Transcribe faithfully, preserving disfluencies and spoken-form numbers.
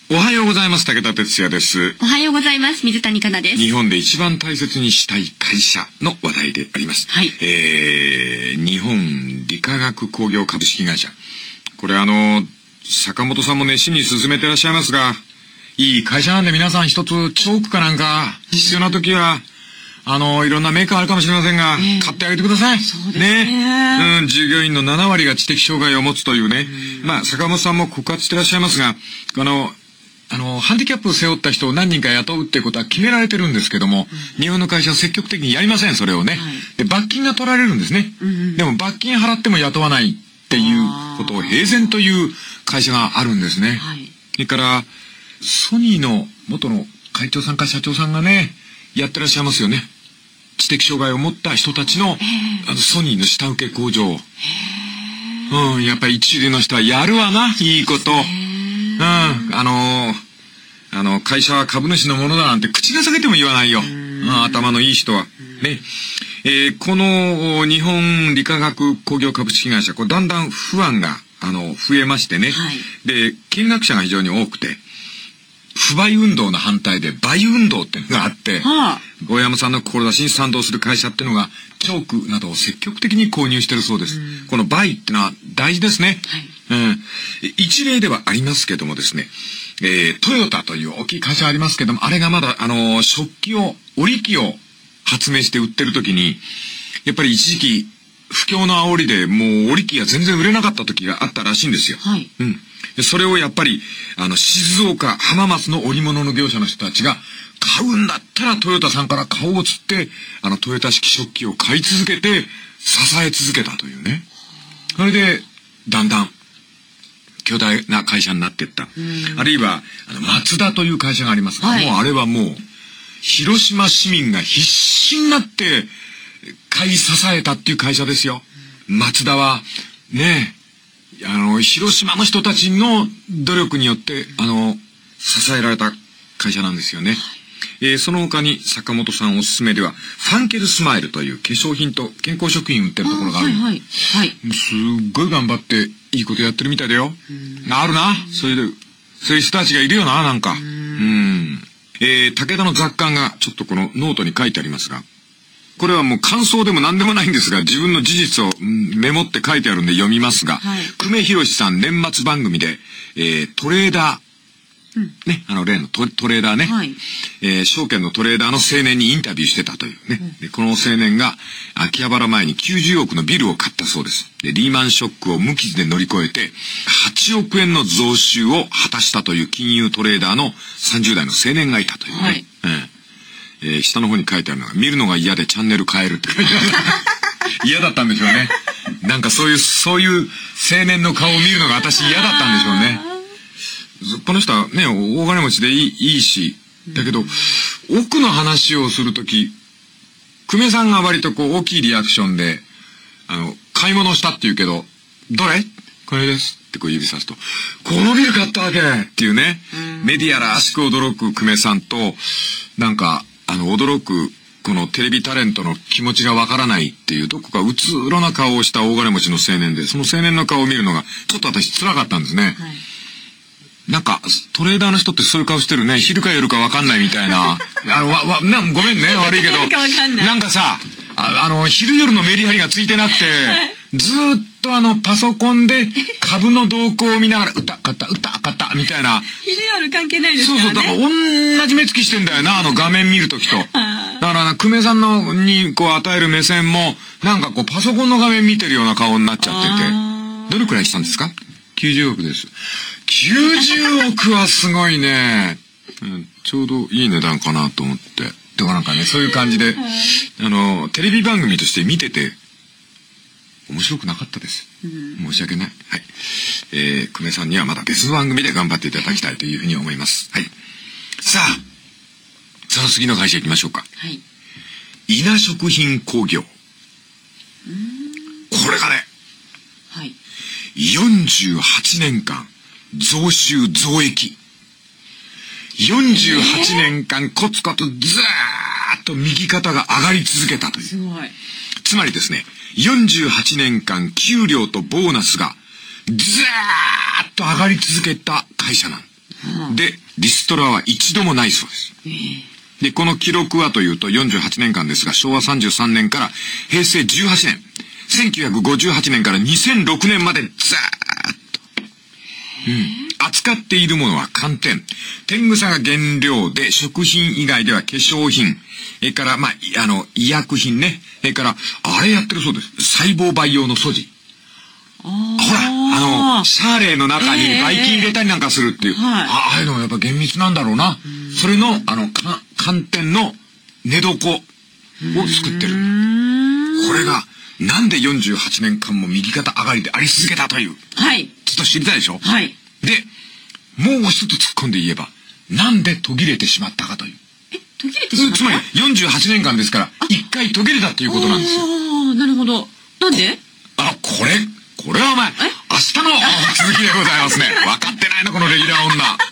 おはようございます。武田哲也です。 おはようございます。水谷香奈です。 日本で一番大切にしたい会社の話題であります。 はい。 えー、日本理化学工業株式会社。これあの、坂本さんも熱心に進めてらっしゃいますが、いい会社なんで皆さん一つチョークかなんか必要な時は、あの、いろんなメーカーあるかもしれませんが、えー、買ってあげてください。 そうですね。ね。 うん、従業員のななわりが知的障害を持つというね。うまあ、坂本さんも告発してらっしゃいますが、あの、あの、ハンディキャップを背負った人を何人か雇うっていうことは決められてるんですけども、うん、日本の会社は積極的にやりません、それをね。はい、で、罰金が取られるんですね。うんうん、でも罰金払っても雇わないっていうことを平然という会社があるんですね。はい、それから、ソニーの元の会長さんか社長さんがね、やってらっしゃいますよね。知的障害を持った人たちの、あのソニーの下請け工場。うん、やっぱり一流の人はやるわな、いいこと。うん、あのー、あの、会社は株主のものだなんて口が裂けても言わないよ。うん、頭のいい人は。ね。えー、この日本理化学工業株式会社、これだんだん不安が、あの、増えましてね。はい、で、見学者が非常に多くて、不買運動の反対で買運動っていうのがあって、はあ、大山さんの志に賛同する会社っていうのが、チョークなどを積極的に購入してるそうです。この買ってのは大事ですね。はい、うん、一例ではありますけどもですね、えー、トヨタという大きい会社ありますけども、あれがまだ、あのー、食器を、織り機を発明して売ってる時に、やっぱり一時期、不況の煽りでもう織り機が全然売れなかった時があったらしいんですよ。はい、うん。それをやっぱり、あの、静岡、浜松の織物の業者の人たちが、買うんだったらトヨタさんから顔をつって、あの、トヨタ式食器を買い続けて、支え続けたというね。それで、だんだん、巨大な会社になっていった。あるいは、あの、マツダという会社がありますが、はい、もうあれはもう、広島市民が必死になって、買い支えたっていう会社ですよ。マツダは、ねえ、あの、広島の人たちの努力によって、あの、支えられた会社なんですよね。はい、えー、その他に坂本さんおすすめでは、ファンケルスマイルという化粧品と健康食品売ってるところがある。はいはい。はい。すっごい頑張っていいことやってるみたいだよ。あるな。それで、そういう人たちがいるよな、なんか。うん。えー、武田の雑感がちょっとこのノートに書いてありますが、これはもう感想でも何でもないんですが、自分の事実をメモって書いてあるんで読みますが、はい、久米宏さん年末番組で、えー、トレーダー、うん、ね、あの例の ト, トレーダーね、はい、えー、証券のトレーダーの青年にインタビューしてたというね。うん、でこの青年が秋葉原前にきゅうじゅうおくのビルを買ったそうです。で、リーマンショックを無傷で乗り越えて、はちおくえんの増収を果たしたという金融トレーダーのさんじゅうだいの青年がいたというね。はい、うんえー、下の方に書いてあるのが、見るのが嫌でチャンネル変えるって書いてある。嫌だったんでしょうね。なんかそういう、そういう青年の顔を見るのが私嫌だったんでしょうね。この人はね、大金持ちでいい、いいし、だけど、奥の話をするとき、久米さんが割とこう大きいリアクションで、あの、買い物したって言うけど、どれこれですってこう指さすと、このビル買ったわけっていうね、メディアらしく驚く久米さんと、なんか、あの、驚く、このテレビタレントの気持ちがわからないっていう、どこかうつろな顔をした大金持ちの青年で、その青年の顔を見るのが、ちょっと私辛かったんですね。はい、なんか、トレーダーの人ってそういう顔してるね。昼か夜かわかんないみたいな。あの、わ、わ、な、ごめんね、悪いけど。なんかわかんない。なんかさ、あ, あの、昼夜のメリハリがついてなくて、ずーっとあの、パソコンで株の動向を見ながら、うた、かた、うた、かた、みたいな。 昼夜関係ないですからね。 そうそう、だから同じ目つきしてんだよな、あの画面見るときと。だからな、久米さんのにこう与える目線も、なんかこうパソコンの画面見てるような顔になっちゃってて。どれくらいしたんですか ?きゅうじゅうおくです。きゅうじゅうおくはすごいね、うん。ちょうどいい値段かなと思って。だからなんかね、そういう感じで、あの、テレビ番組として見てて、面白くなかったです。申し訳ない。はい。えー、久米さんにはまた別の番組で頑張っていただきたいというふうに思います。はい。さあ、その次の会社行きましょうか。はい。稲食品工業。これがね、はい。よんじゅうはちねんかん、増収増益。よんじゅうはちねんかんコツコツずーっと右肩が上がり続けたという。すごい。つまりですね、よんじゅうはちねんかん給料とボーナスがずーっと上がり続けた会社なん。 うん、 で、リストラは一度もないそうです。 えー、 で、この記録はというとよんじゅうはちねんかんですが、しょうわさんじゅうさんねんからへいせいじゅうはちねん、せんきゅうひゃくごじゅうはちねんからにせんろくねんまでずーっと。うん。扱っているものは寒天。天草が原料で、食品以外では化粧品。それから、まあ、あの、医薬品ね。それから、あれやってるそうです。細胞培養の素地。 あほら、あの、シャーレーの中にばい菌入れたりなんかするっていう。 えーはい、 あああいうのもやっぱ厳密なんだろうな。うそれの、あの、か寒天の寝床を作ってる。これが、なんでよんじゅうはちねんかんも右肩上がりであり続けたという。 はい。 ちょっと知りたいでしょ。 はい。 で、もう一つ突っ込んで言えば、なんで途切れてしまったかという。 え、途切れてしまった？ つまりよんじゅうはちねんかんですから、一回途切れたっていうことなんですよ。 ああ、なるほど。なんで？ あ、これ、これはお前、明日の続きでございますね。分かってないの、このレギュラー女。